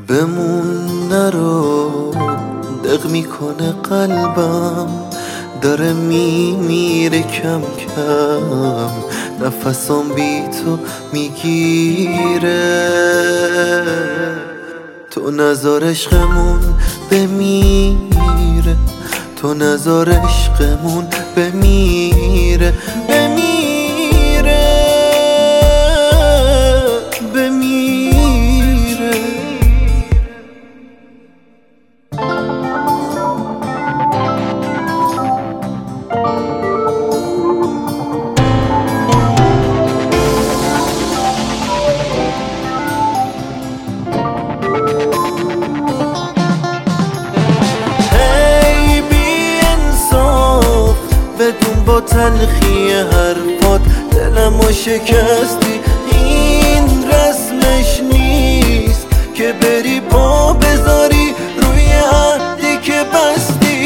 بمون نرو، دق میکنه قلبم، داره میمیره کم کم، نفسم بی تو میگیره. تو نذار عشقمون بمیره، تو نذار عشقمون بمیره، بمیره، بمیره. بدون با تلخی حرفات دلمو شکستی، این رسمش نیست که بری پا بذاری روی عهدی که بستی.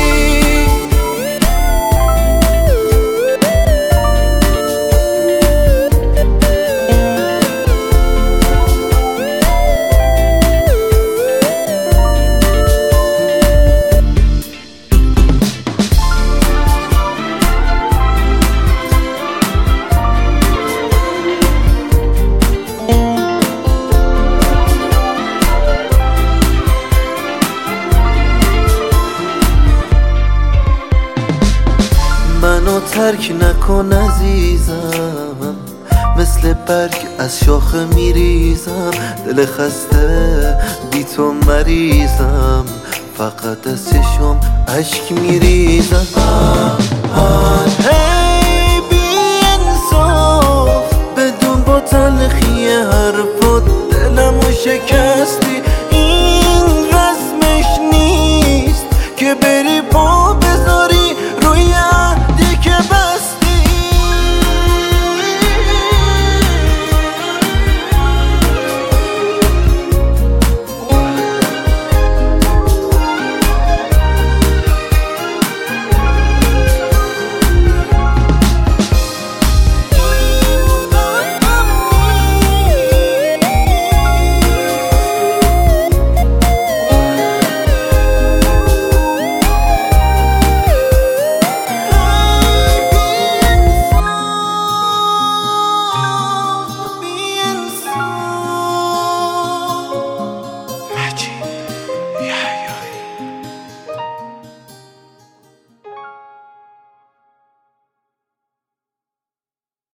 منو ترک نکن عزیزم، مثل برگ از شاخه میریزم، دل خسته بی تو مریضم، فقط از چشم اشک میریزم.